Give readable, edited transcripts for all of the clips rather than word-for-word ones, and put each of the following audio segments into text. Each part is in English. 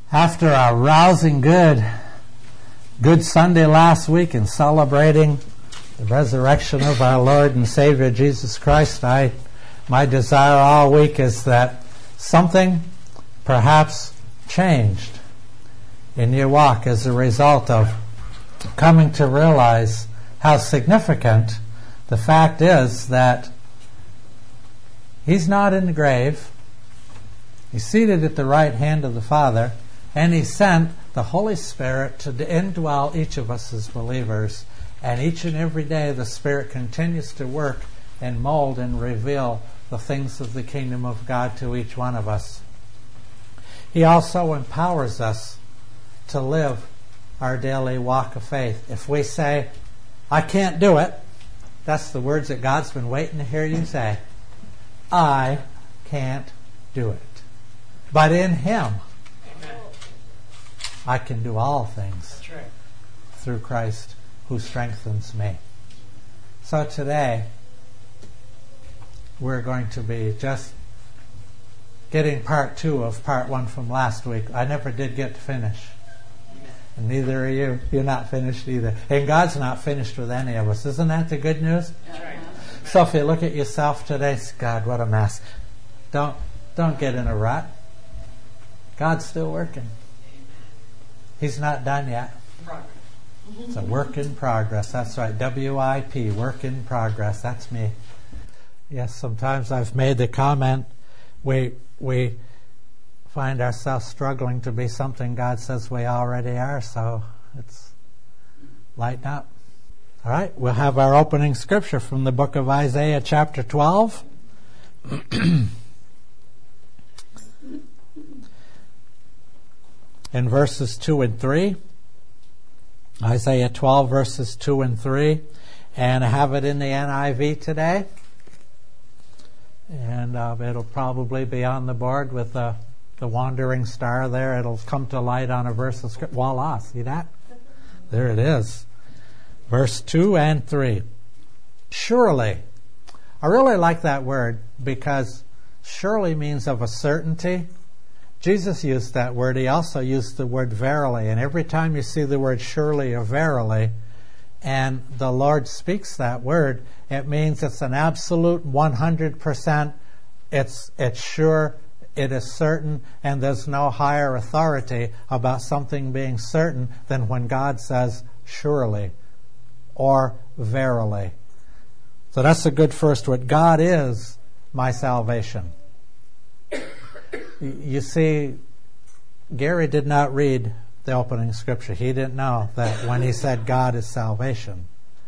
After a rousing good Sunday last week in celebrating the resurrection of our Lord and Savior Jesus Christ, my desire all week is that something perhaps changed in your walk as a result of coming to realize how significant the fact is that He's not in the grave. He's seated at the right hand of the Father, and He sent the Holy Spirit to indwell each of us as believers. And each and every day the Spirit continues to work and mold and reveal the things of the kingdom of God to each one of us. He also empowers us to live our daily walk of faith. If we say, I can't do it, that's the words that God's been waiting to hear you say. I can't do it. But in Him, amen, I can do all things through Christ who strengthens me. So today, we're going to be just getting part 2 of part 1 from last week. I never did get to finish. And neither are you. You're not finished either. And God's not finished with any of us. Isn't that the good news? That's right. So if you look at yourself today, God, what a mess. Don't get in a rut. God's still working. He's not done yet. It's a work in progress. That's right. WIP, work in progress. That's me. Yes, sometimes I've made the comment, we find ourselves struggling to be something God says we already are, so it's lighten up. All right, we'll have our opening scripture from the book of Isaiah chapter 12. In verses 2 and 3. Isaiah 12 verses 2 and 3. And I have it in the NIV today. And it'll probably be on the board with the wandering star there. It'll come to light on a verse of scripture. Voila, see that? There it is. Verse 2 and 3. Surely. I really like that word because surely means of a certainty. Jesus used that word. He also used the word verily. And every time you see the word surely or verily, and the Lord speaks that word, it means it's an absolute 100%. It's sure, it is certain, and there's no higher authority about something being certain than when God says surely or verily. So that's a good first word. God is my salvation. You see, Gary did not read the opening scripture. He didn't know that when he said God is salvation.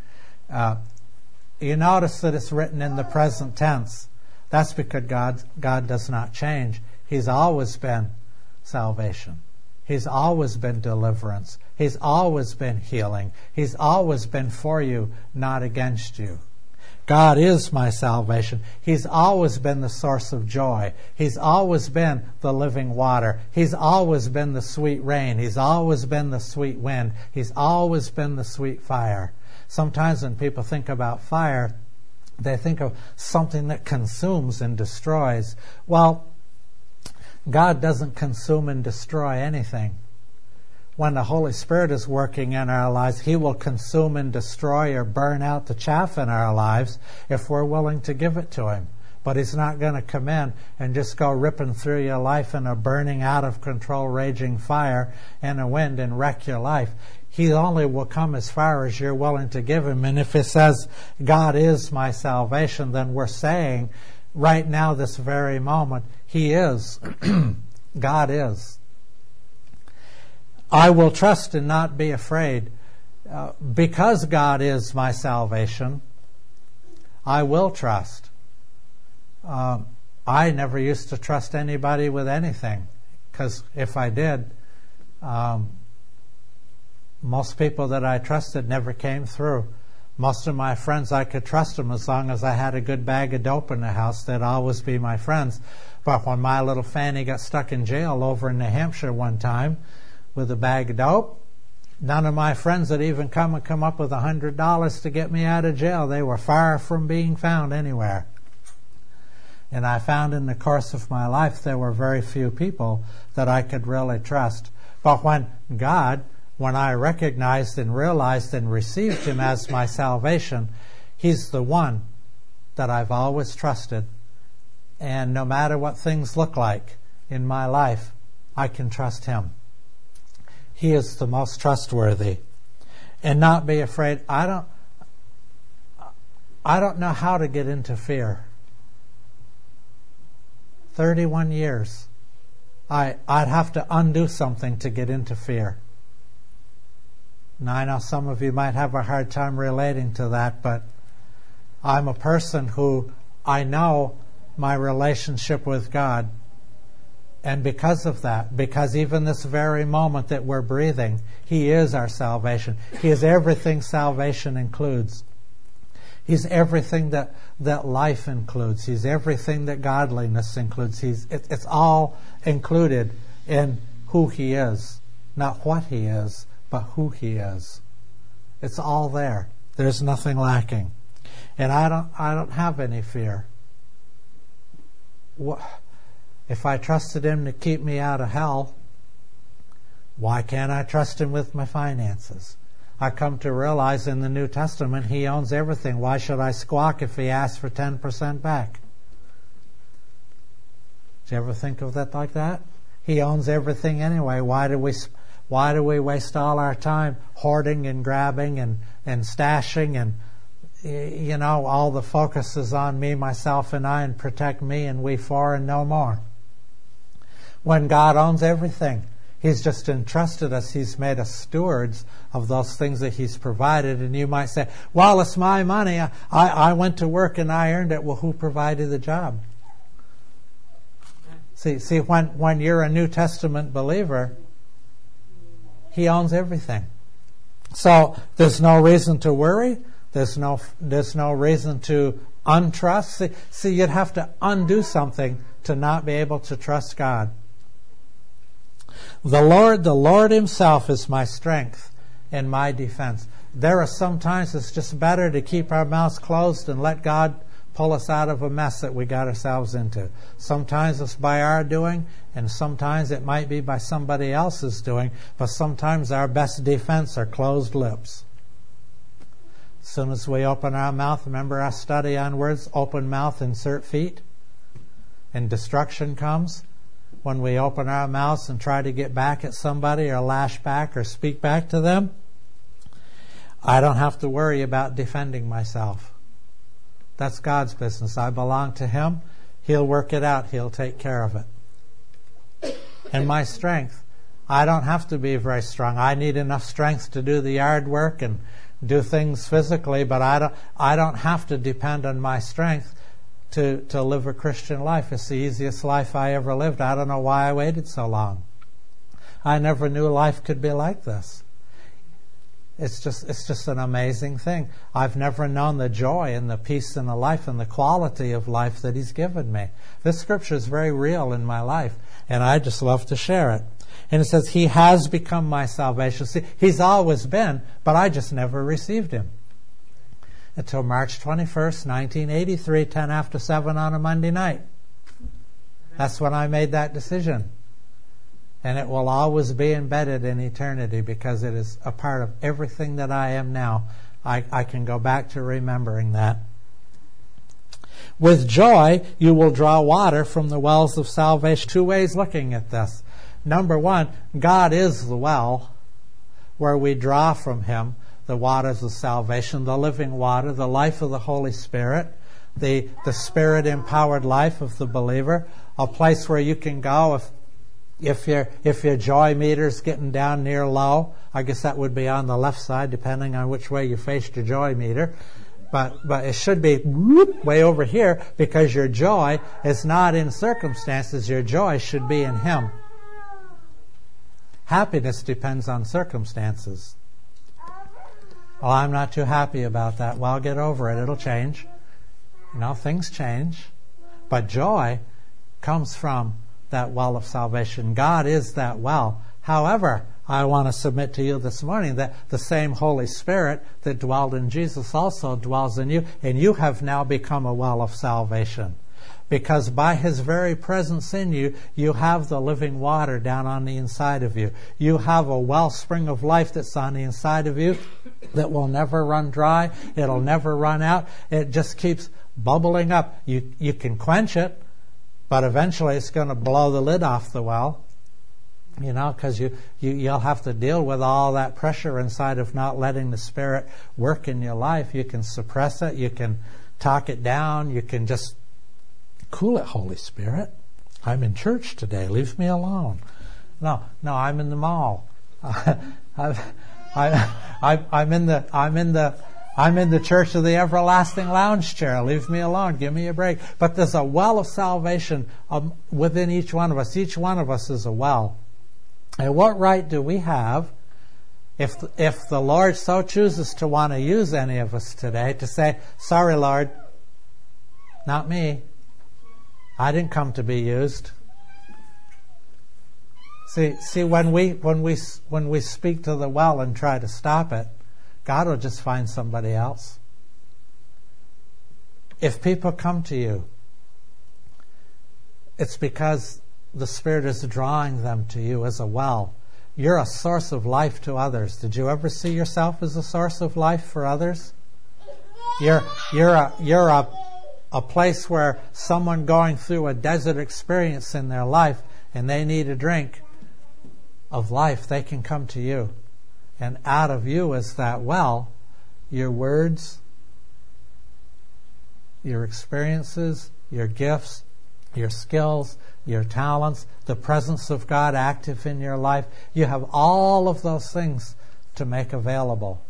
You notice that it's written in the present tense. That's because God does not change. He's always been salvation. He's always been deliverance. He's always been healing. He's always been for you, not against you. God is my salvation. He's always been the source of joy. He's always been the living water. He's always been the sweet rain. He's always been the sweet wind. He's always been the sweet fire. Sometimes when people think about fire, they think of something that consumes and destroys. Well, God doesn't consume and destroy anything. When the Holy Spirit is working in our lives, He will consume and destroy or burn out the chaff in our lives if we're willing to give it to Him. But He's not going to come in and just go ripping through your life in a burning, out of control, raging fire and a wind and wreck your life. He only will come as far as you're willing to give Him. And if it says, God is my salvation, then we're saying right now, this very moment, He is. God is. I will trust and not be afraid. Because God is my salvation, I will trust. I never used to trust anybody with anything, because if I did, most people that I trusted never came through. Most of my friends, I could trust them as long as I had a good bag of dope in the house. They'd always be my friends. But when my little Fanny got stuck in jail over in New Hampshire one time with a bag of dope, none of my friends had even come up with $100 to get me out of jail. They were far from being found anywhere. And I found in the course of my life there were very few people that I could really trust. But when I recognized and realized and received Him as my salvation, He's the one that I've always trusted. And no matter what things look like in my life, I can trust Him. He is the most trustworthy. And not be afraid. I don't know how to get into fear. 31 years. I'd have to undo something to get into fear. Now, I know some of you might have a hard time relating to that, but I'm a person who I know my relationship with God. And because of that, because even this very moment that we're breathing, He is our salvation. He is everything salvation includes. He's everything that life includes. He's everything that godliness includes. It's all included in who He is. Not what He is, but who He is. It's all there. There's nothing lacking. And I don't have any fear. If I trusted Him to keep me out of hell, why can't I trust Him with my finances? I come to realize in the New Testament He owns everything. Why should I squawk if He asks for 10% back? Did you ever think of that like that? He owns everything anyway. Why do we waste all our time hoarding and grabbing and stashing and all the focus is on me, myself, and I, and protect me and we four and no more? When God owns everything, He's just entrusted us. He's made us stewards of those things that He's provided. And you might say, well, it's my money. I went to work and I earned it. Well, who provided the job? See, when you're a New Testament believer, He owns everything. So there's no reason to worry. There's no reason to untrust. See, you'd have to undo something to not be able to trust God. The Lord Himself is my strength and my defense. There are some times it's just better to keep our mouths closed and let God pull us out of a mess that we got ourselves into. Sometimes it's by our doing, and sometimes it might be by somebody else's doing, but sometimes our best defense are closed lips. As soon as we open our mouth, remember our study on words, open mouth, insert feet, and destruction comes. When we open our mouths and try to get back at somebody or lash back or speak back to them, I don't have to worry about defending myself. That's God's business. I belong to Him. He'll work it out. He'll take care of it. And my strength, I don't have to be very strong. I need enough strength to do the yard work and do things physically, but I don't have to depend on my strength to live a Christian life. It's the easiest life I ever lived. I don't know why I waited so long. I never knew life could be like this. It's just an amazing thing. I've never known the joy and the peace and the life and the quality of life that He's given me. This scripture is very real in my life, and I just love to share it. And it says, He has become my salvation. See, He's always been, but I just never received Him. Until March 21st, 1983, 10 after 7 on a Monday night. That's when I made that decision. And it will always be embedded in eternity because it is a part of everything that I am now. I can go back to remembering that. With joy, you will draw water from the wells of salvation. Two ways looking at this. Number one, God is the well where we draw from Him the waters of salvation, the living water, the life of the Holy Spirit, the Spirit-empowered life of the believer, a place where you can go if your joy meter's getting down near low. I guess that would be on the left side, depending on which way you faced your joy meter. But it should be way over here, because your joy is not in circumstances. Your joy should be in Him. Happiness depends on circumstances. Oh, I'm not too happy about that. Well, get over it. It'll change. Things change. But joy comes from that well of salvation. God is that well. However, I want to submit to you this morning that the same Holy Spirit that dwelled in Jesus also dwells in you, and you have now become a well of salvation. because by His very presence in you, you have the living water down on the inside of you. You have a wellspring of life that's on the inside of you that will never run dry. It'll never run out. It just keeps bubbling up. You can quench it, but eventually it's going to blow the lid off the well. Because you'll have to deal with all that pressure inside of not letting the Spirit work in your life. You can suppress it. You can talk it down. You can just cool it, Holy Spirit. I'm in church today. Leave me alone. No, I'm in the mall. I'm in the Church of the Everlasting Lounge Chair. Leave me alone. Give me a break. But there's a well of salvation within each one of us. Each one of us is a well. And what right do we have, if the Lord so chooses to want to use any of us today, to say, sorry, Lord, not me. I didn't come to be used. See, when we speak to the well and try to stop it, God will just find somebody else. If people come to you, it's because the Spirit is drawing them to you as a well. You're a source of life to others. Did you ever see yourself as a source of life for others? You're a place where someone going through a desert experience in their life and they need a drink of life, they can come to you. And out of you as that well, your words, your experiences, your gifts, your skills, your talents, the presence of God active in your life. You have all of those things to make available.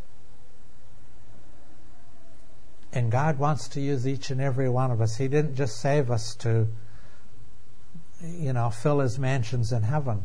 And God wants to use each and every one of us. He didn't just save us to, fill His mansions in heaven.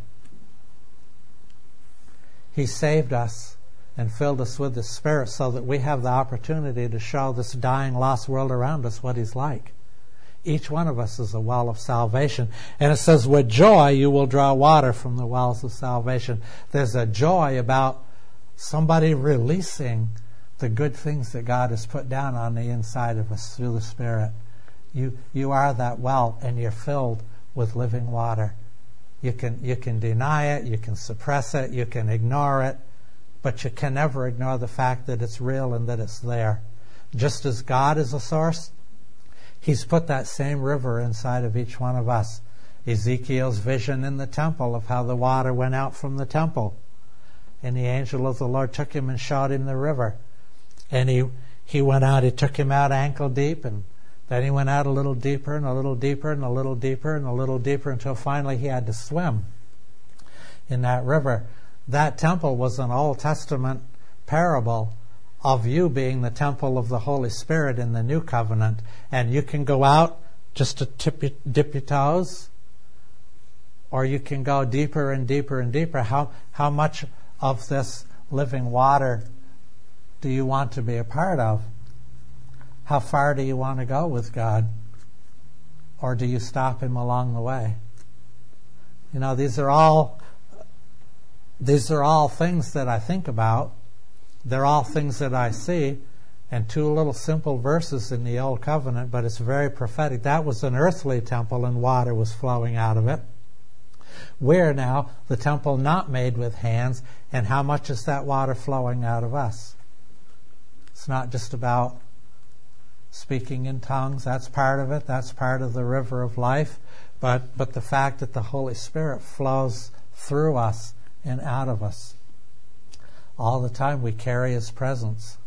He saved us and filled us with the Spirit so that we have the opportunity to show this dying, lost world around us what He's like. Each one of us is a well of salvation. And it says, with joy you will draw water from the wells of salvation. There's a joy about somebody releasing the good things that God has put down on the inside of us through the Spirit. You are that well, and you're filled with living water. You can deny it, you can suppress it, you can ignore it, but you can never ignore the fact that it's real and that it's there. Just as God is a source, He's put that same river inside of each one of us. Ezekiel's vision in the temple of how the water went out from the temple. And the angel of the Lord took him and showed him the river. And he went out, he took him out ankle deep, and then he went out a little deeper and a little deeper and a little deeper and a little deeper until finally he had to swim in that river. That temple was an Old Testament parable of you being the temple of the Holy Spirit in the New Covenant. And you can go out just to dip your toes, or you can go deeper and deeper and deeper. How much of this living water do you want to be a part of? How far do you want to go with God? Or do you stop Him along the way? These are all things that I think about. They're all things that I see, and two little simple verses in the Old Covenant, but it's very prophetic. That was an earthly temple and water was flowing out of it. We're now the temple not made with hands, and how much is that water flowing out of us? It's not just about speaking in tongues. That's part of it. That's part of the river of life. But the fact that the Holy Spirit flows through us and out of us. All the time we carry His presence.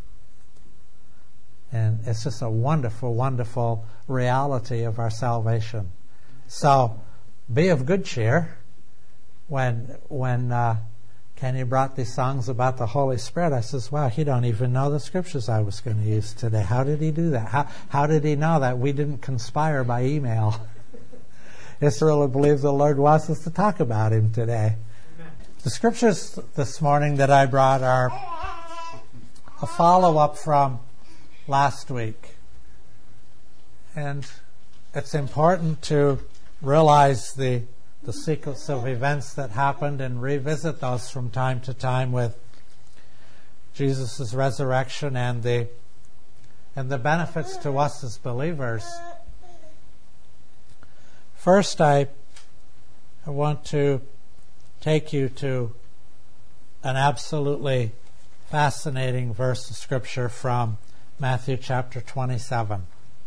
And it's just a wonderful, wonderful reality of our salvation. So, be of good cheer. When Kenny brought these songs about the Holy Spirit, I says, wow, he don't even know the scriptures I was going to use today. How did he do that? How did he know that? We didn't conspire by email. It's really believe the Lord wants us to talk about Him today. The scriptures this morning that I brought are a follow-up from last week. And it's important to realize the sequence of events that happened and revisit those from time to time with Jesus' resurrection and the benefits to us as believers First, I want to take you to an absolutely fascinating verse of Scripture from Matthew chapter 27.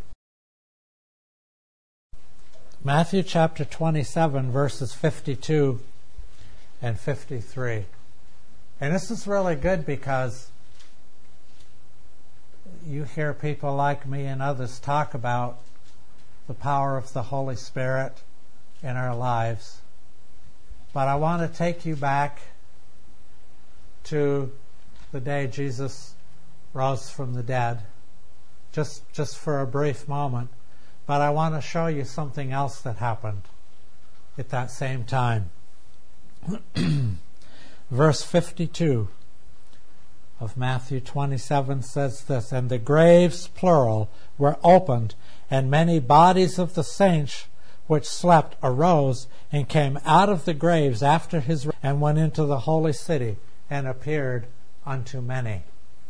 Matthew chapter 27, verses 52 and 53. And this is really good because you hear people like me and others talk about the power of the Holy Spirit in our lives. But I want to take you back to the day Jesus rose from the dead, just for a brief moment. But I want to show you something else that happened at that same time. Verse 52 of Matthew 27 says this, "And the graves," plural, "were opened, and many bodies of the saints which slept arose and came out of the graves after his and went into the holy city and appeared unto many."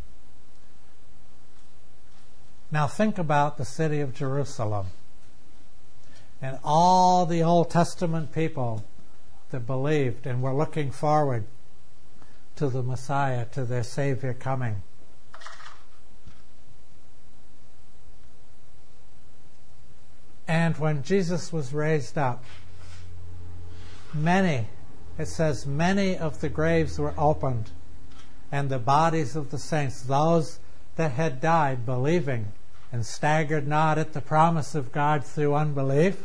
Now think about the city of Jerusalem and all the Old Testament people that believed and were looking forward to the Messiah, to their Savior coming. And when Jesus was raised up, it says, many of the graves were opened, and the bodies of the saints, those that had died believing and staggered not at the promise of God through unbelief,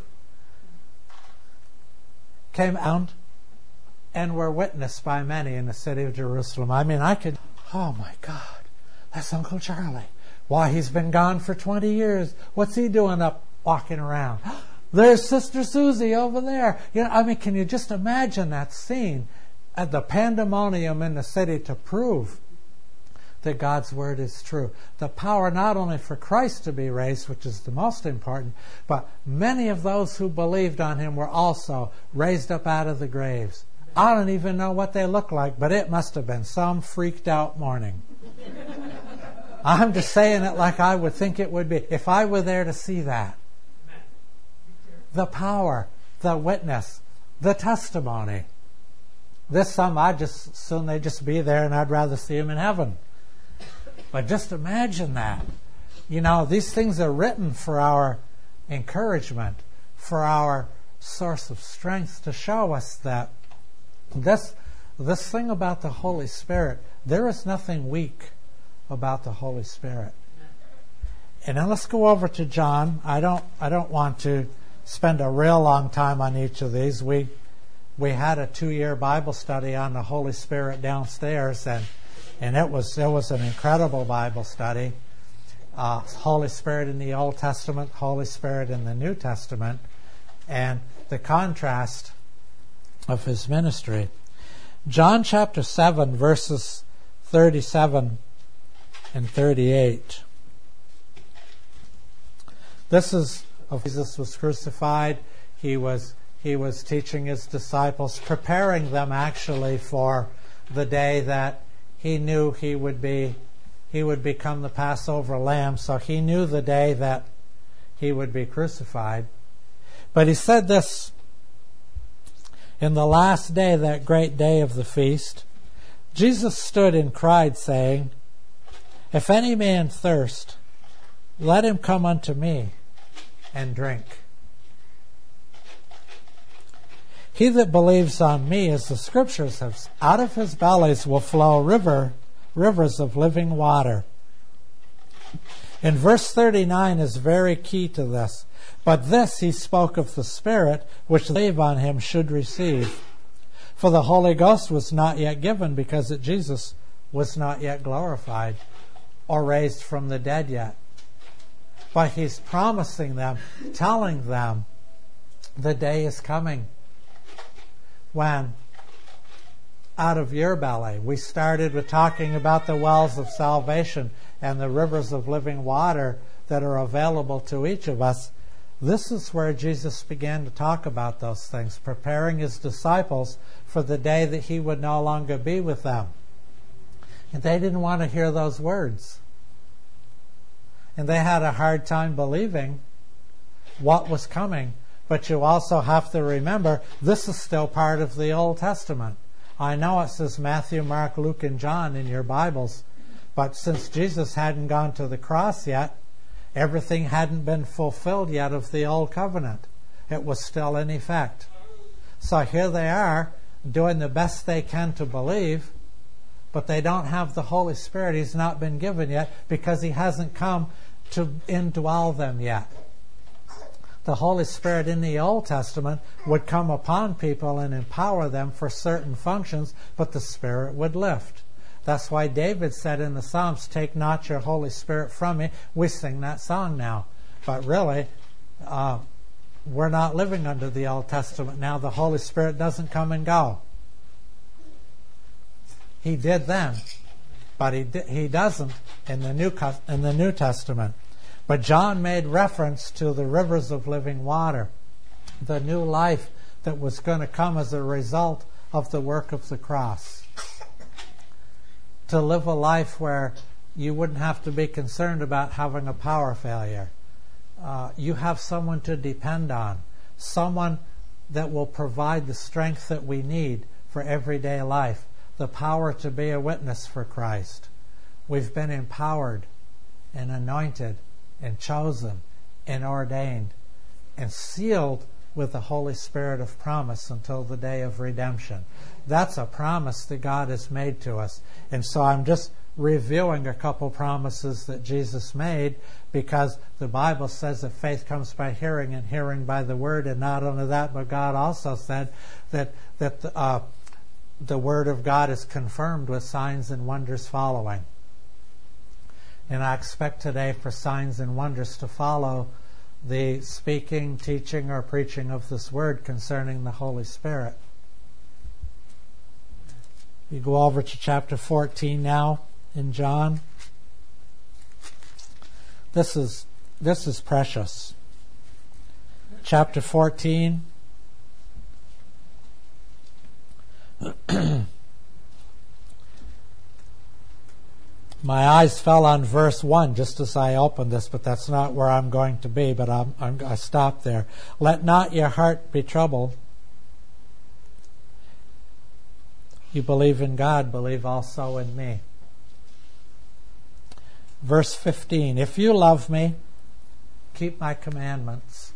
came out and were witnessed by many in the city of Jerusalem. I mean, oh my God, that's Uncle Charlie. Why, he's been gone for 20 years. What's he doing up walking around? There's Sister Susie over there. Can you just imagine that scene at the pandemonium in the city to prove that God's Word is true? The power not only for Christ to be raised, which is the most important, but many of those who believed on Him were also raised up out of the graves. I don't even know what they look like, but it must have been some freaked out morning. I'm just saying it like I would think it would be if I were there to see that. The power, the witness, the testimony. I'd just soon they'd just be there, and I'd rather see them in heaven. But just imagine that. These things are written for our encouragement, for our source of strength, to show us that this thing about the Holy Spirit, there is nothing weak about the Holy Spirit. And then let's go over to John. I don't want to spend a real long time on each of these. We had a 2-year Bible study on the Holy Spirit downstairs, and it was an incredible Bible study. Holy Spirit in the Old Testament, Holy Spirit in the New Testament, and the contrast of His ministry. John chapter 7, verses 37 and 38. This is of Jesus was crucified. He was teaching His disciples, preparing them actually for the day that He knew He would become the Passover lamb. So He knew the day that He would be crucified. But He said this: in the last day, that great day of the feast, Jesus stood and cried, saying, "If any man thirst, let him come unto me and drink. He that believes on me, as the Scriptures have, out of his bellies will flow rivers of living water." And verse 39 is very key to this. "But this He spoke of the Spirit, which believe on Him should receive. For the Holy Ghost was not yet given, because that Jesus was not yet glorified or raised from the dead yet." But He's promising them, telling them, the day is coming when out of your belly, we started with talking about the wells of salvation and the rivers of living water that are available to each of us. This is where Jesus began to talk about those things, preparing His disciples for the day that He would no longer be with them. And they didn't want to hear those words. And they had a hard time believing what was coming But you also have to remember, this is still part of the Old Testament. I know it says Matthew, Mark, Luke, and John in your Bibles, but since Jesus hadn't gone to the cross yet, everything hadn't been fulfilled yet of the Old Covenant. It was still in effect. So here they are, doing the best they can to believe, but they don't have the Holy Spirit. He's not been given yet because He hasn't come to indwell them yet. The Holy Spirit in the Old Testament would come upon people and empower them for certain functions, but the Spirit would lift. That's why David said in the Psalms, "Take not your Holy Spirit from me." We sing that song now. But really, we're not living under the Old Testament now. The Holy Spirit doesn't come and go. He did then, but he doesn't in the New Testament. But John made reference to the rivers of living water, the new life that was going to come as a result of the work of the cross. To live a life where you wouldn't have to be concerned about having a power failure. You have someone to depend on, someone that will provide the strength that we need for everyday life, the power to be a witness for Christ. We've been empowered and anointed and chosen and ordained and sealed with the Holy Spirit of promise until the day of redemption. That's a promise that God has made to us. And so I'm just reviewing a couple promises that Jesus made, because the Bible says that faith comes by hearing and hearing by the Word. And not only that, but God also said that the Word of God is confirmed with signs and wonders following. And I expect today for signs and wonders to follow the speaking, teaching, or preaching of this Word concerning the Holy Spirit. You go over to chapter 14 now in John. This is precious. Chapter 14. My eyes fell on verse 1 just as I opened this, but that's not where I'm going to be, but I stopped there. Let not your heart be troubled. You believe in God, believe also in me. Verse 15, if you love me, keep my commandments.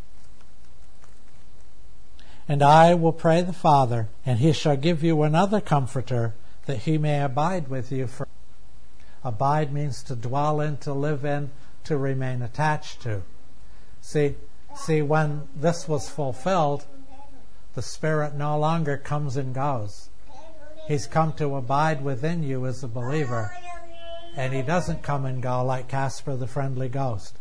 And I will pray the Father, and He shall give you another Comforter, that He may abide with you forever. Abide means to dwell in, to live in, to remain attached to. See, when this was fulfilled, the Spirit no longer comes and goes. He's come to abide within you as a believer. And He doesn't come and go like Casper the Friendly Ghost,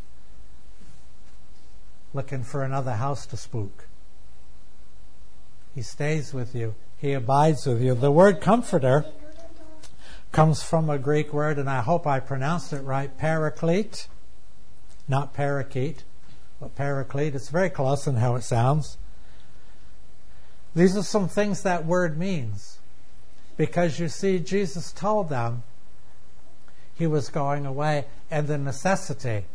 looking for another house to spook. He stays with you. He abides with you. The word comforter comes from a Greek word, and I hope I pronounced it right, paraclete. Not parakeet, but paraclete. It's very close in how it sounds. These are some things that word means. Because you see, Jesus told them He was going away, and the necessity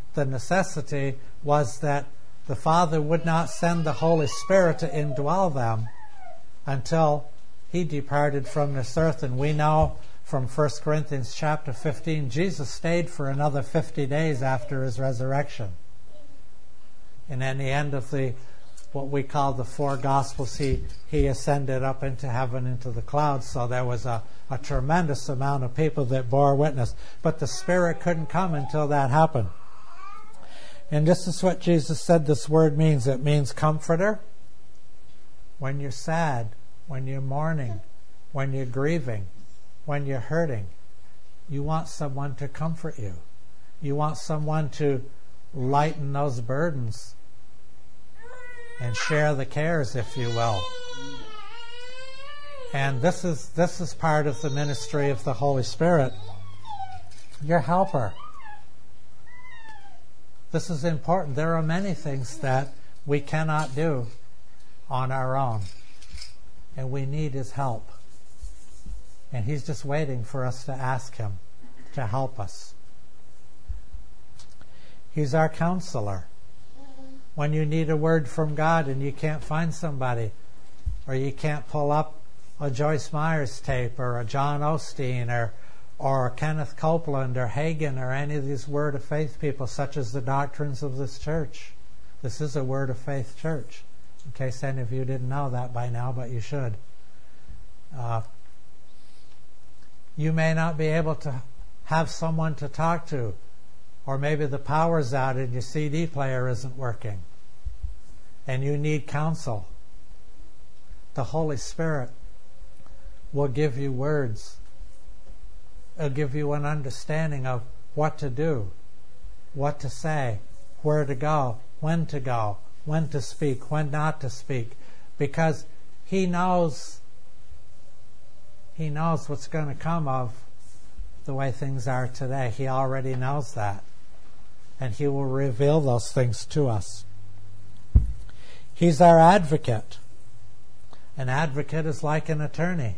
was that the Father would not send the Holy Spirit to indwell them until He departed from this earth. And we know from 1 Corinthians chapter 15, Jesus stayed for another 50 days after His resurrection. And at the end of what we call the four Gospels, He ascended up into heaven, into the clouds. So there was a tremendous amount of people that bore witness. But the Spirit couldn't come until that happened. And this is what Jesus said this word means. It means comforter. When you're sad, when you're mourning, when you're grieving, when you're hurting, you want someone to comfort you. You want someone to lighten those burdens and share the cares, if you will. And this is part of the ministry of the Holy Spirit. Your helper. This is important. There are many things that we cannot do on our own, and we need His help. And He's just waiting for us to ask Him to help us. He's our counselor. When you need a word from God and you can't find somebody, or you can't pull up a Joyce Meyer's tape or a John Osteen or Kenneth Copeland or Hagin or any of these Word of Faith people, such as the doctrines of this church. This is a Word of Faith church, in case any of you didn't know that by now, but you should. You may not be able to have someone to talk to, or maybe the power's out and your CD player isn't working, and you need counsel. The Holy Spirit will give you words. It'll give you an understanding of what to do, what to say, where to go, when to speak, when not to speak, because He knows what's going to come of the way things are today. He already knows that, and He will reveal those things to us. He's our advocate. An advocate is like an attorney.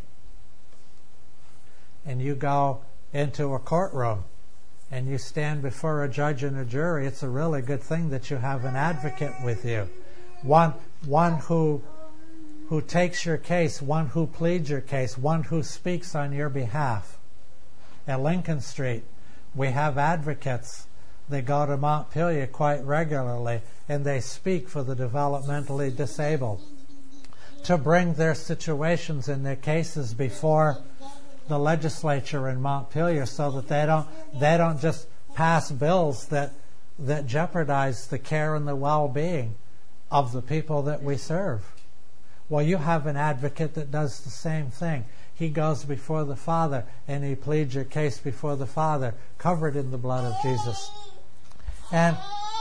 And you go into a courtroom and you stand before a judge and a jury. It's a really good thing that you have an advocate with you. One who takes your case, one who pleads your case, one who speaks on your behalf. At Lincoln Street, we have advocates. They go to Montpelier quite regularly, and they speak for the developmentally disabled to bring their situations and their cases before the legislature in Montpelier, so that they don't just pass bills that jeopardize the care and the well-being of the people that we serve. Well, you have an advocate that does the same thing. He goes before the Father and he pleads your case before the Father, covered in the blood of Jesus. And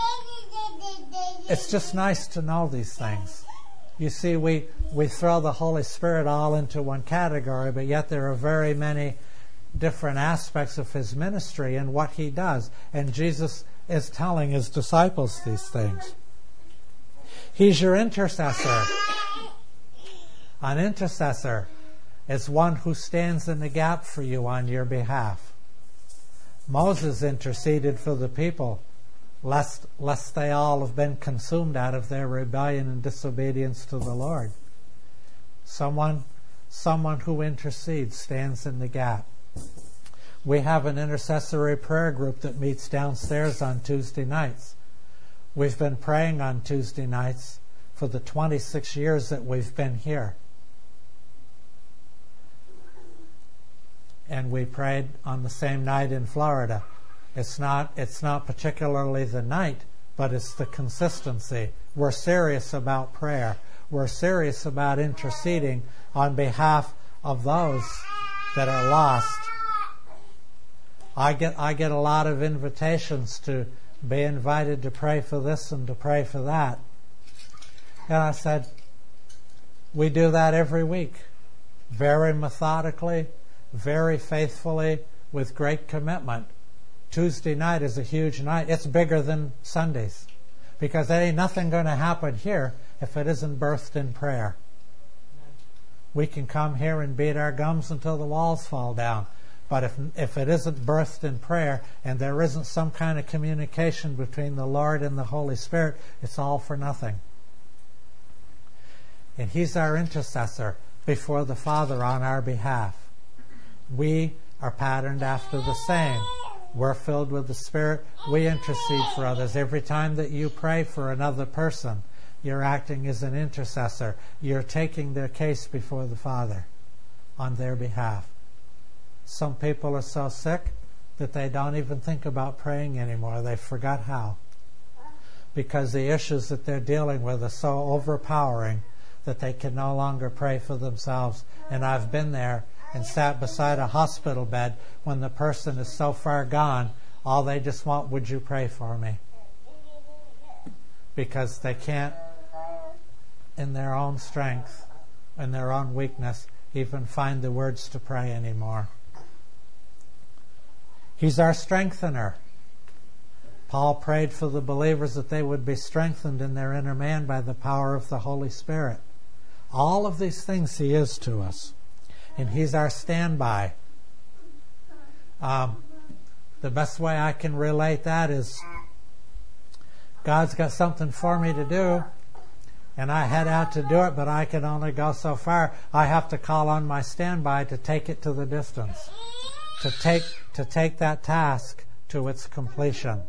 it's just nice to know these things. You see, we throw the Holy Spirit all into one category, but yet there are very many different aspects of His ministry and what He does. And Jesus is telling His disciples these things. He's your intercessor. An intercessor is one who stands in the gap for you on your behalf. Moses interceded for the people, lest they all have been consumed out of their rebellion and disobedience to the Lord. Someone who intercedes stands in the gap. We have an intercessory prayer group that meets downstairs on Tuesday nights. We've been praying on Tuesday nights for the 26 years that we've been here. And we prayed on the same night in Florida. It's not particularly the night, but it's the consistency. We're serious about prayer. We're serious about interceding on behalf of those that are lost. I get a lot of invitations to be invited to pray for this and to pray for that. And I said, we do that every week, very methodically, very faithfully, with great commitment. Tuesday night is a huge night. It's bigger than Sundays, because there ain't nothing going to happen here if it isn't birthed in prayer. We can come here and beat our gums until the walls fall down, but if it isn't birthed in prayer and there isn't some kind of communication between the Lord and the Holy Spirit, it's all for nothing. And He's our intercessor before the Father on our behalf. We are patterned after the same. We're filled with the Spirit. We intercede for others. Every time that you pray for another person, you're acting as an intercessor. You're taking their case before the Father on their behalf. Some people are so sick that they don't even think about praying anymore. They forgot how. Because the issues that they're dealing with are so overpowering that they can no longer pray for themselves. And I've been there and sat beside a hospital bed when the person is so far gone, all they just want, would you pray for me? Because they can't, in their own strength, in their own weakness, even find the words to pray anymore. He's our strengthener. Paul prayed for the believers that they would be strengthened in their inner man by the power of the Holy Spirit. All of these things He is to us. And He's our standby. The best way I can relate that is God's got something for me to do, and I head out to do it, but I can only go so far. I have to call on my standby to take it to the distance, to take that task to its completion.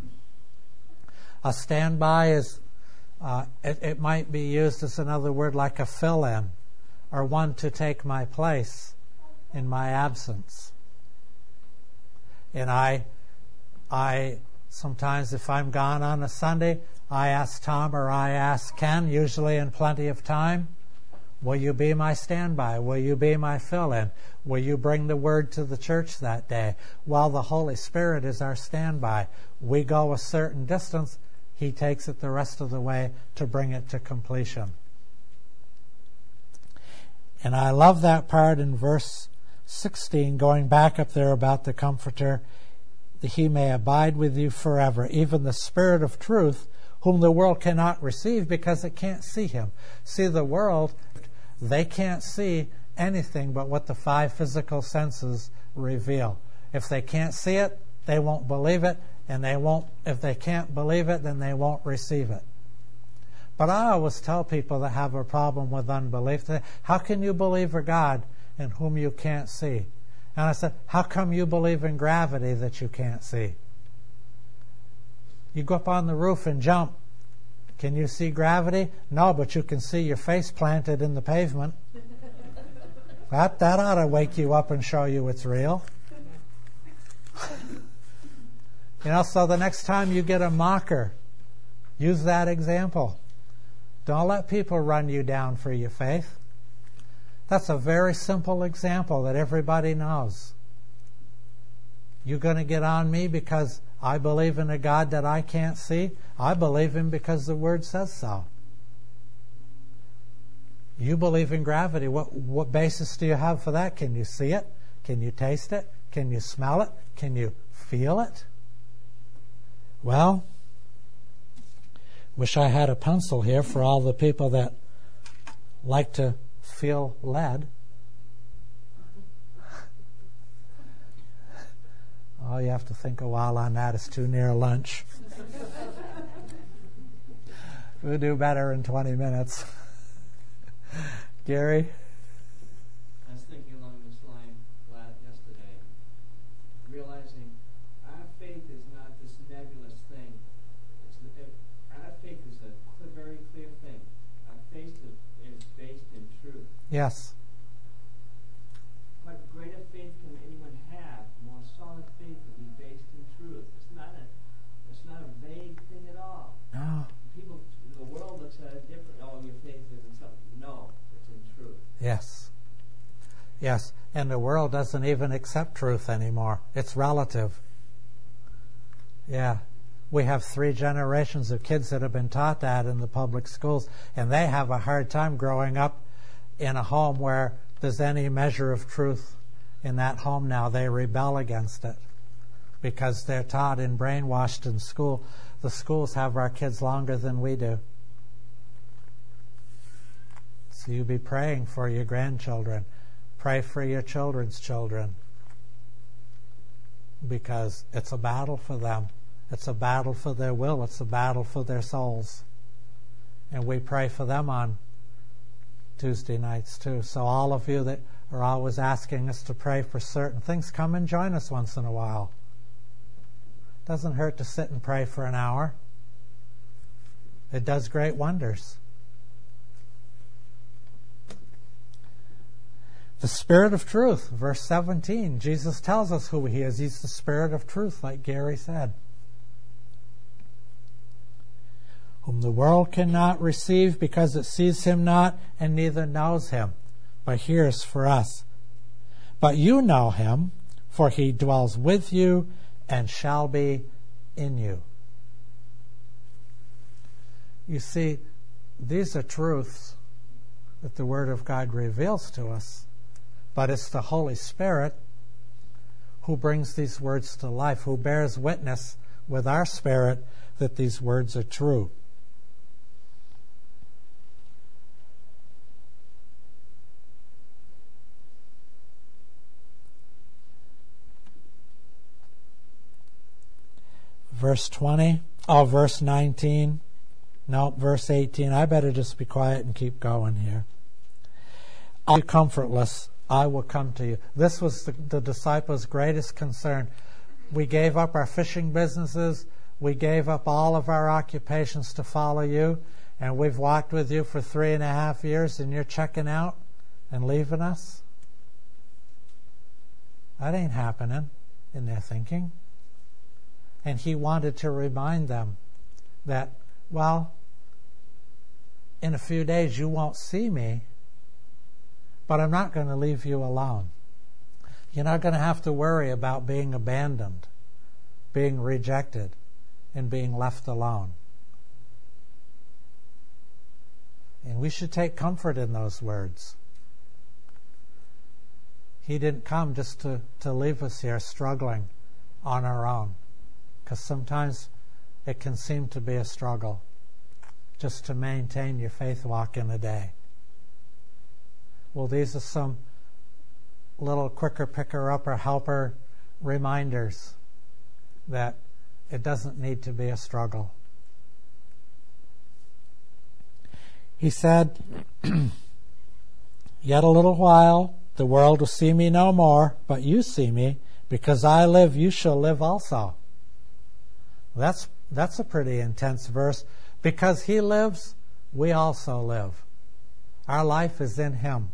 A standby is, it might be used as another word like a fill-in, or one to take my place in my absence. And I sometimes, if I'm gone on a Sunday, I ask Tom or I ask Ken, usually in plenty of time, will you be my standby? Will you be my fill-in? Will you bring the word to the church that day? While the Holy Spirit is our standby, we go a certain distance, He takes it the rest of the way to bring it to completion. And I love that part in verse 16, going back up there about the Comforter, that He may abide with you forever, even the Spirit of truth, whom the world cannot receive because it can't see Him. See, the world, they can't see anything but what the five physical senses reveal. If they can't see it, they won't believe it, and if they can't believe it, then they won't receive it. But I always tell people that have a problem with unbelief, how can you believe a God in whom you can't see? And I said, how come you believe in gravity that you can't see? You go up on the roof and jump. Can you see gravity? No, but you can see your face planted in the pavement. That ought to wake you up and show you it's real. So the next time you get a mocker, use that example. Don't let people run you down for your faith. That's a very simple example that everybody knows. You're going to get on me because I believe in a God that I can't see? I believe Him because the Word says so. You believe in gravity. What basis do you have for that? Can you see it? Can you taste it? Can you smell it? Can you feel it? Well, wish I had a pencil here for all the people that like to feel lead. Oh, you have to think a while on that. It's too near lunch. We'll do better in 20 minutes. Gary? I was thinking along this line yesterday, realizing our faith is not this nebulous thing. Our faith is a very clear thing. Our faith is based in truth. Yes. What greater faith can anyone have? More solid faith will be based in truth. It's not a vague thing at all. No. People, the world looks at it differently. Oh, your faith isn't something. No, it's in truth. Yes. Yes. And the world doesn't even accept truth anymore. It's relative. Yeah. We have 3 generations of kids that have been taught that in the public schools, and they have a hard time growing up in a home where there's any measure of truth in that home now. They rebel against it because they're taught and brainwashed in school. The schools have our kids longer than we do. So you be praying for your grandchildren. Pray for your children's children, because it's a battle for them. It's a battle for their will. It's a battle for their souls. And we pray for them on Tuesday nights too. So all of you that are always asking us to pray for certain things, come and join us once in a while. Doesn't hurt to sit and pray for an hour. It does great wonders. The Spirit of truth, verse 17. Jesus tells us who He is. He's the Spirit of truth, like Gary said. Whom the world cannot receive because it sees Him not and neither knows Him, but hears for us. But you know Him, for He dwells with you and shall be in you. You see, these are truths that the Word of God reveals to us, but it's the Holy Spirit who brings these words to life, who bears witness with our spirit that these words are true. Verse 20, Oh, verse 19. No, verse 18. I better just be quiet and keep going here. I'll be comfortless. I will come to you. This was the disciples' greatest concern. We gave up our fishing businesses. We gave up all of our occupations to follow you. And we've walked with you for 3.5 years, and you're checking out and leaving us? That ain't happening in their thinking. And he wanted to remind them that, well, in a few days you won't see me, but I'm not going to leave you alone. You're not going to have to worry about being abandoned, being rejected, and being left alone. And we should take comfort in those words. He didn't come just to leave us here struggling on our own, because sometimes it can seem to be a struggle just to maintain your faith walk in a day. Well, these are some little quicker picker-upper helper reminders that it doesn't need to be a struggle. He said, "Yet a little while, the world will see me no more, but you see me. Because I live, you shall live also." That's a pretty intense verse. Because he lives, we also live. Our life is in him.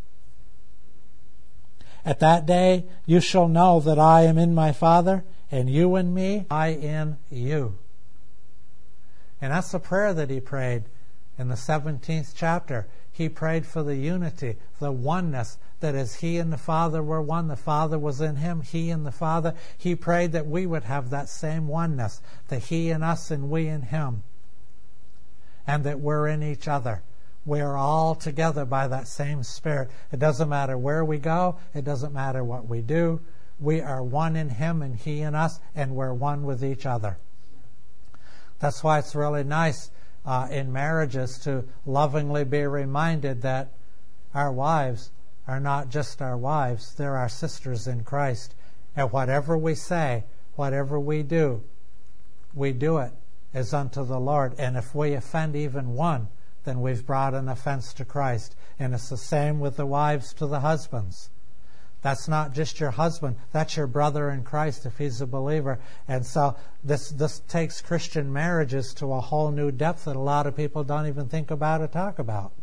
"At that day, you shall know that I am in my Father, and you in me, I in you." And that's the prayer that he prayed in the 17th chapter. He prayed for the unity, the oneness, that as he and the Father were one, the Father was in him, he and the Father. He prayed that we would have that same oneness, that he in us and we in him, and that we're in each other. We're all together by that same Spirit. It doesn't matter where we go. It doesn't matter what we do. We are one in him and he in us, and we're one with each other. That's why it's really nice in marriages to lovingly be reminded that our wives are not just our wives, they're our sisters in Christ. And whatever we say, whatever we do it as unto the Lord. And if we offend even one, then we've brought an offense to Christ. And it's the same with the wives to the husbands. That's not just your husband, that's your brother in Christ if he's a believer. And so this takes Christian marriages to a whole new depth that a lot of people don't even think about or talk about.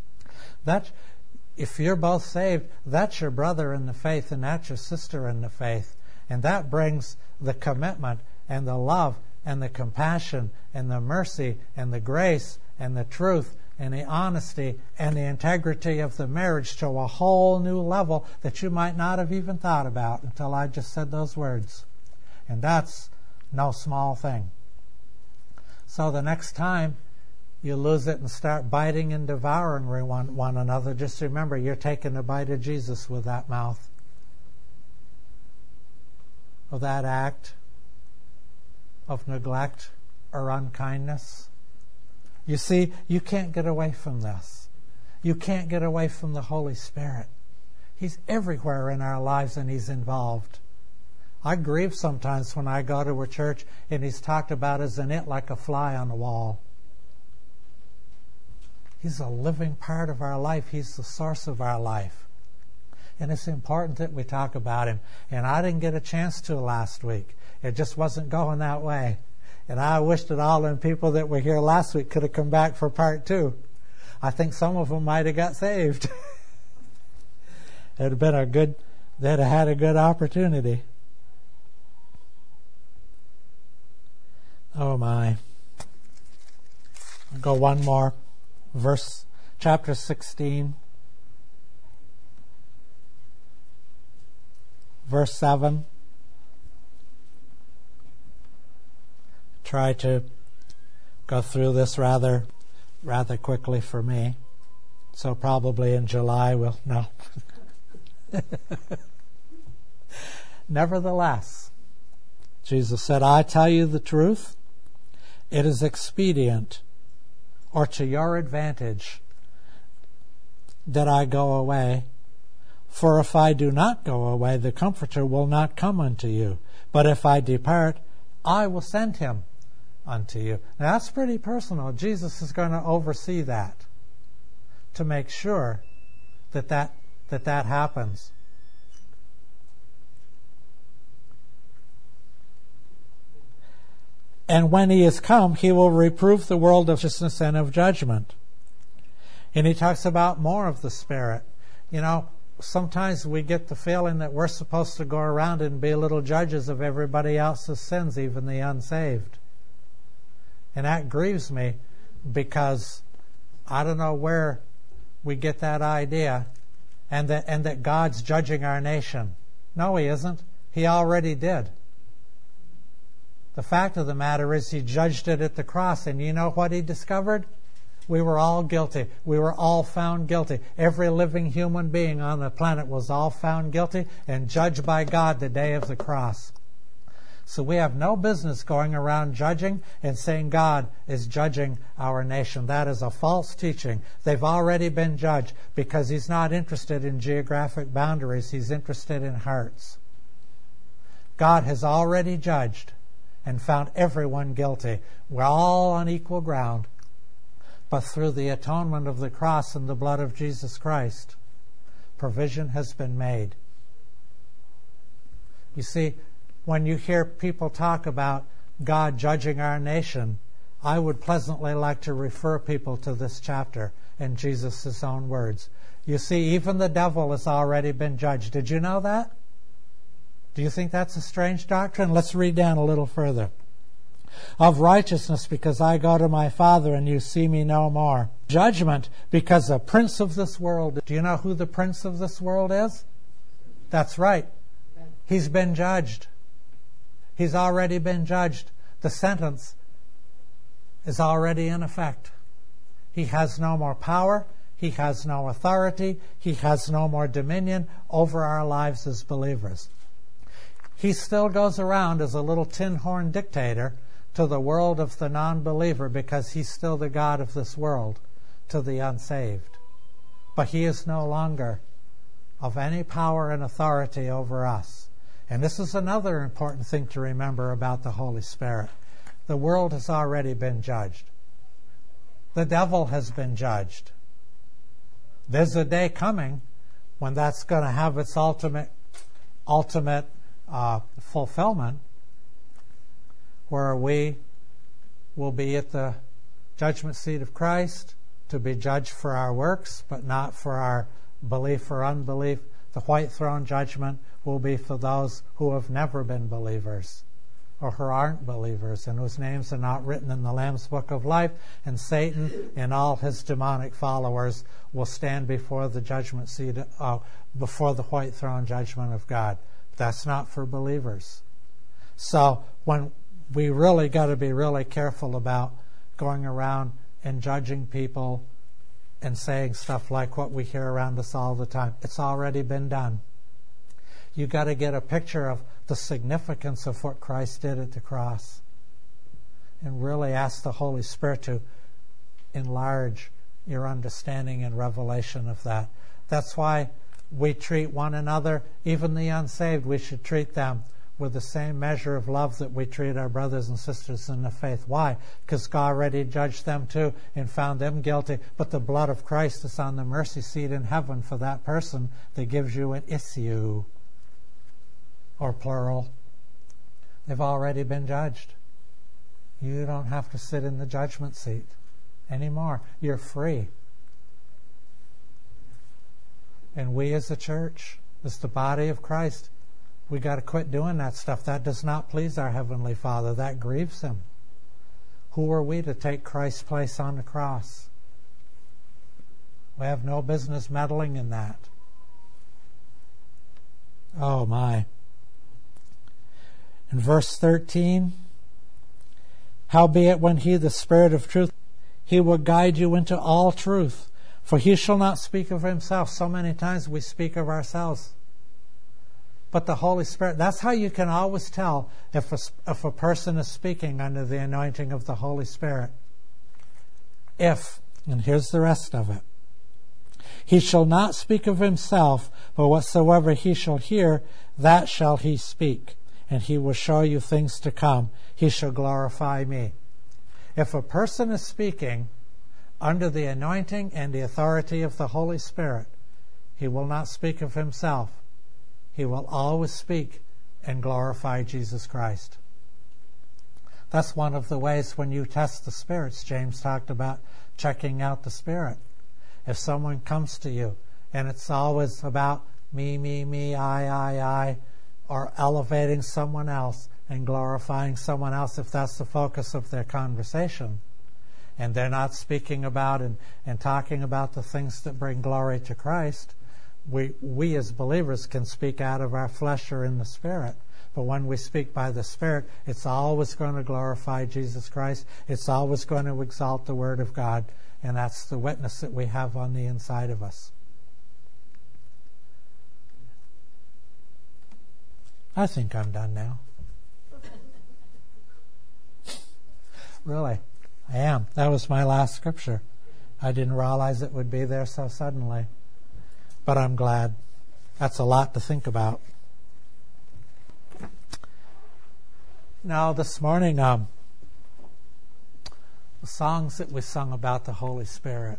If you're both saved, that's your brother in the faith and that's your sister in the faith. And that brings the commitment and the love and the compassion and the mercy and the grace and the truth and the honesty and the integrity of the marriage to a whole new level that you might not have even thought about until I just said those words. And that's no small thing. So the next time you lose it and start biting and devouring one another, just remember you're taking a bite of Jesus with that mouth, with that act of neglect or unkindness. You see, you can't get away from this. You can't get away from the Holy Spirit. He's everywhere in our lives and he's involved. I grieve sometimes when I go to a church and he's talked about as an it like a fly on the wall. He's a living part of our life. He's the source of our life. And it's important that we talk about him. And I didn't get a chance to last week. It just wasn't going that way. And I wish that all them people that were here last week could have come back for part 2. I think some of them might have got saved. It'd have been they'd have had a good opportunity. Oh my. I'll go one more. Chapter 16. Verse 7. Try to go through this rather quickly for me. So probably in July no. Nevertheless, Jesus said, "I tell you the truth, it is expedient or to your advantage that I go away. For if I do not go away, the Comforter will not come unto you. But if I depart, I will send him unto you. Now, that's pretty personal. Jesus is going to oversee that to make sure that happens. And when he is come, he will reprove the world of righteousness and of judgment. And he talks about more of the Spirit. You know, sometimes we get the feeling that we're supposed to go around and be little judges of everybody else's sins, even the unsaved. And that grieves me because I don't know where we get that idea and that God's judging our nation. No, he isn't. He already did. The fact of the matter is he judged it at the cross, and you know what he discovered? We were all guilty. We were all found guilty. Every living human being on the planet was all found guilty and judged by God the day of the cross. So we have no business going around judging and saying God is judging our nation. That is a false teaching. They've already been judged because he's not interested in geographic boundaries. He's interested in hearts. God has already judged and found everyone guilty. We're all on equal ground. But through the atonement of the cross and the blood of Jesus Christ, provision has been made. You see, when you hear people talk about God judging our nation, I would pleasantly like to refer people to this chapter in Jesus' own words. You see, even the devil has already been judged. Did you know that? Do you think that's a strange doctrine? Let's read down a little further. Of righteousness, because I go to my Father and you see me no more. Judgment, because the prince of this world. Do you know who the prince of this world is? That's right. He's been judged. He's already been judged. The sentence is already in effect. He has no more power. He has no authority. He has no more dominion over our lives as believers. He still goes around as a little tin horn dictator to the world of the non-believer because he's still the God of this world to the unsaved. But he is no longer of any power and authority over us. And this is another important thing to remember about the Holy Spirit. The world has already been judged. The devil has been judged. There's a day coming when that's going to have its ultimate fulfillment, where we will be at the judgment seat of Christ to be judged for our works, but not for our belief or unbelief. The white throne judgment will be for those who have never been believers or who aren't believers and whose names are not written in the Lamb's Book of Life, and Satan and all his demonic followers will stand before the judgment seat, before the white throne judgment of God. That's not for believers. So when we really got to be really careful about going around and judging people and saying stuff like what we hear around us all the time. It's already been done. You got to get a picture of the significance of what Christ did at the cross and really ask the Holy Spirit to enlarge your understanding and revelation of that. That's why we treat one another, even the unsaved, we should treat them with the same measure of love that we treat our brothers and sisters in the faith. Why? Because God already judged them too and found them guilty. But the blood of Christ is on the mercy seat in heaven for that person that gives you an issue, or plural. They've already been judged. You don't have to sit in the judgment seat anymore. You're free. And we as a church, as the body of Christ, we got to quit doing that stuff. That does not please our Heavenly Father. That grieves Him. Who are we to take Christ's place on the cross? We have no business meddling in that. Oh my. In verse 13, howbeit when He, the Spirit of truth, He will guide you into all truth. For He shall not speak of Himself. So many times we speak of ourselves. But the Holy Spirit, that's how you can always tell if a person is speaking under the anointing of the Holy Spirit. If, and here's the rest of it, He shall not speak of Himself, but whatsoever He shall hear, that shall He speak. And He will show you things to come. He shall glorify me. If a person is speaking under the anointing and the authority of the Holy Spirit, he will not speak of himself. He will always speak and glorify Jesus Christ. That's one of the ways when you test the spirits. James talked about checking out the spirit. If someone comes to you and it's always about me, I, or elevating someone else and glorifying someone else, if that's the focus of their conversation, and they're not speaking about and talking about the things that bring glory to Christ, we as believers can speak out of our flesh or in the Spirit. But when we speak by the Spirit, it's always going to glorify Jesus Christ. It's always going to exalt the Word of God. And that's the witness that we have on the inside of us. I think I'm done now. Really, I am. That was my last scripture. I didn't realize it would be there so suddenly. But I'm glad. That's a lot to think about. Now, this morning, the songs that we sung about the Holy Spirit,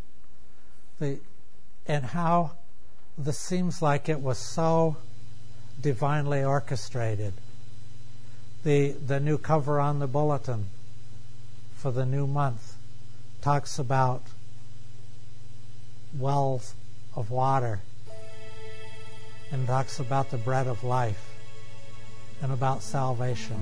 and how this seems like it was so divinely orchestrated. The new cover on the bulletin for the new month talks about wells of water and talks about the bread of life and about salvation.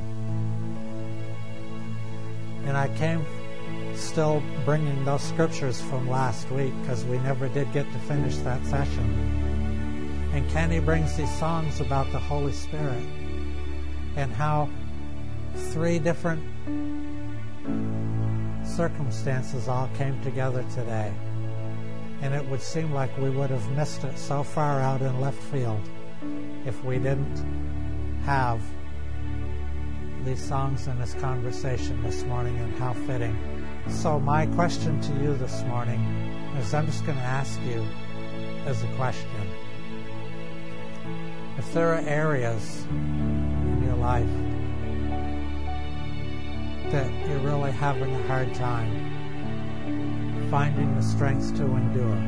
And I came still bringing those scriptures from last week because we never did get to finish that session. And Kenny brings these songs about the Holy Spirit and how 3 different circumstances all came together today. And it would seem like we would have missed it so far out in left field if we didn't have these songs in this conversation this morning, and how fitting. So my question to you this morning is, I'm just going to ask you as a question. If there are areas in your life that you're really having a hard time finding the strength to endure,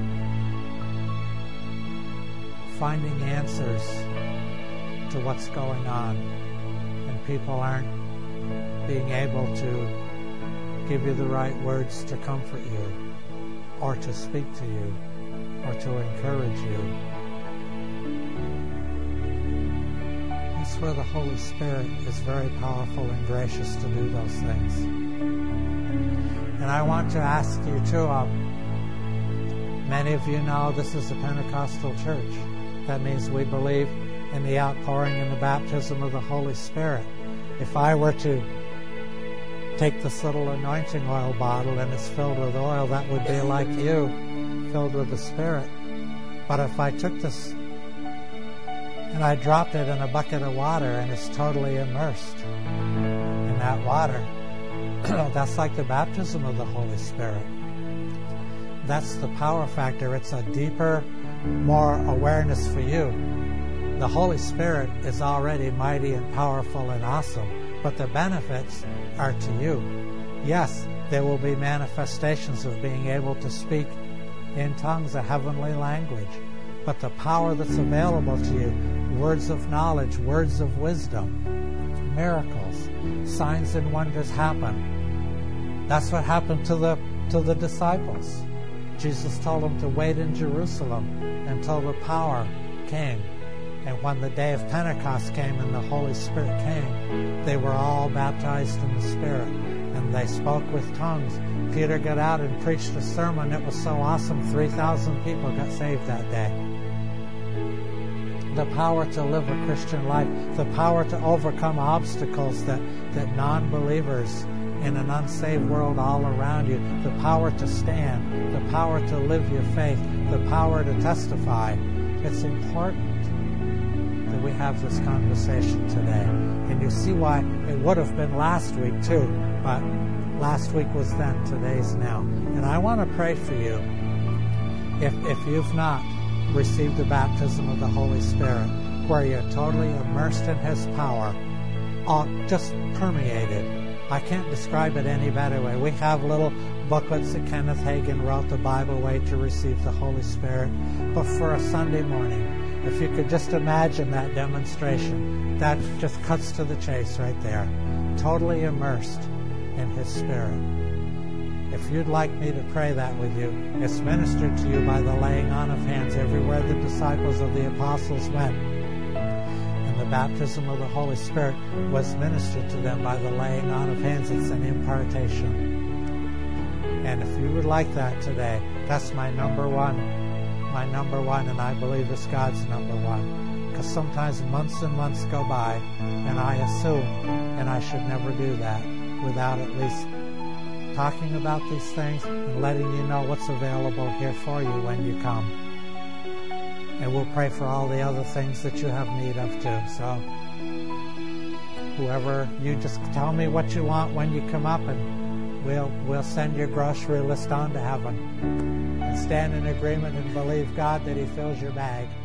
finding answers to what's going on, and people aren't being able to give you the right words to comfort you, or to speak to you, or to encourage you, that's where the Holy Spirit is very powerful and gracious to do those things. And I want to ask you too, many of you know this is a Pentecostal church. That means we believe in the outpouring and the baptism of the Holy Spirit. If I were to take this little anointing oil bottle and it's filled with oil, that would be like you, filled with the Spirit. But if I took this and I dropped it in a bucket of water and it's totally immersed in that water, that's like the baptism of the Holy Spirit. That's the power factor. It's a deeper, more awareness for you. The Holy Spirit is already mighty and powerful and awesome, but the benefits are to you. Yes, there will be manifestations of being able to speak in tongues, a heavenly language, but the power that's available to you, words of knowledge, words of wisdom, miracles, signs and wonders happen. That's what happened to the disciples. Jesus told them to wait in Jerusalem until the power came. And when the day of Pentecost came and the Holy Spirit came, they were all baptized in the Spirit. And they spoke with tongues. Peter got out and preached a sermon that was so awesome, 3,000 people got saved that day. The power to live a Christian life, the power to overcome obstacles that non-believers in an unsaved world all around you, the power to stand, the power to live your faith, the power to testify. It's important that we have this conversation today. And you see why it would have been last week too, but last week was then, today's now. And I want to pray for you. If you've not received the baptism of the Holy Spirit, where you're totally immersed in His power, all just permeated I can't describe it any better way. We have little booklets that Kenneth Hagin wrote, The Bible Way to Receive the Holy Spirit. But for a Sunday morning, if you could just imagine that demonstration, that just cuts to the chase right there. Totally immersed in His Spirit. If you'd like me to pray that with you, it's ministered to you by the laying on of hands everywhere the disciples of the apostles went. And the baptism of the Holy Spirit was ministered to them by the laying on of hands. It's an impartation. And if you would like that today, that's my number one, and I believe it's God's number one. Because sometimes months and months go by, and I assume, and I should never do that, without at least talking about these things and letting you know what's available here for you when you come. And we'll pray for all the other things that you have need of too. So whoever, you just tell me what you want when you come up, and we'll send your grocery list on to heaven. And stand in agreement and believe God that He fills your bag.